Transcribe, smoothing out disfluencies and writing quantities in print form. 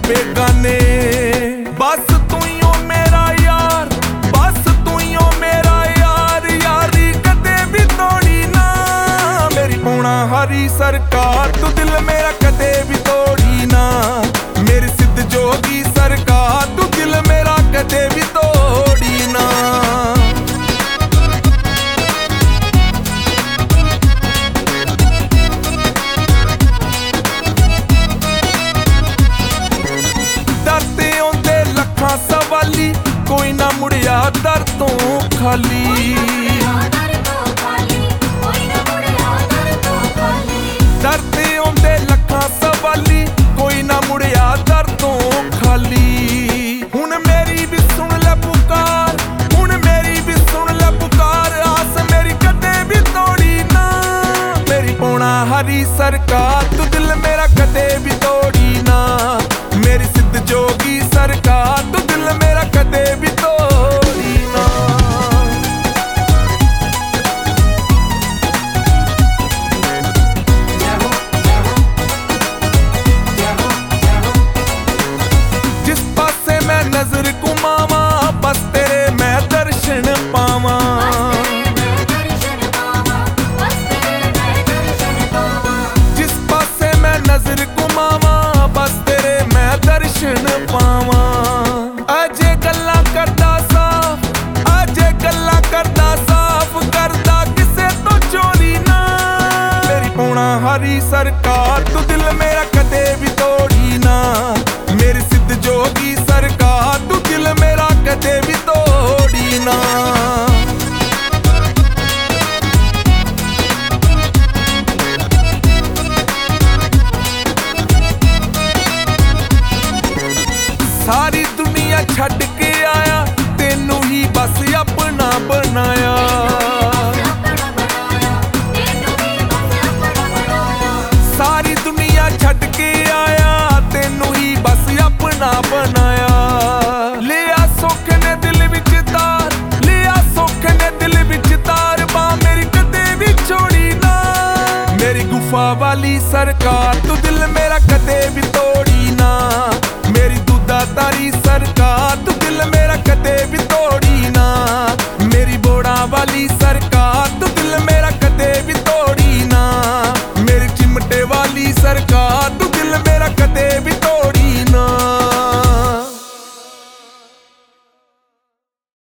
बेगाने। बस तू ही हो मेरा यार, बस तू ही हो मेरा यार, यारी कदे भी तोड़ी ना। मेरी होना हरी सरकार, तू दिल मेरा कदे भी तोड़ी ना। मेरी सिद्ध जोगी सरकार, तू दिल मेरा कदे भी तोड़ी ना। डरते आउंदे लखां सवाली, कोई ना मुड़िया दर तो खाली। डरते आउंदे लखां सवाली, कोई ना मुड़िया दर तो खाली। हुण मेरी भी सुन ले पुकार, हुण मेरी भी सुन ले पुकार, आस मेरी कदे भी तोड़ी ना। मेरी होना हरी सरकार, तू दिल मेरा कदे भी तोड़ी ना। मेरी सिद्ध जोगी सरकार, तू दिल मेरा कदे भी तोड़ी ना। जिस पासे मैं नजर घुमावा, बस तेरे मैं दर्शन पावा। जिस पासे मैं नजर घुमावा, बस तेरे मैं दर्शन पावा। अजे गल्ला करदा साफ, अजे गल्ला करदा साफ, करदा किसे तो चोरी ना। मेरी होना हरी सरकार, तू दिल मेरा कदे भी तोड़ी ना। मेरी सिद्ध जोगी सरकार, तू दिल मेरा कदे भी तोड़ी ना। सारी दुनिया छड्ड के आया, तेनू ही बस अपना बनाया। सारी दुनिया छड्ड के आया, तेनू ही बस अपना बनाया। लिया सुख ने दिल विच तार, लिया सुख ने दिल विच तार, बां मेरी कदे भी छोड़ी ना। मेरी गुफा वाली सरकार,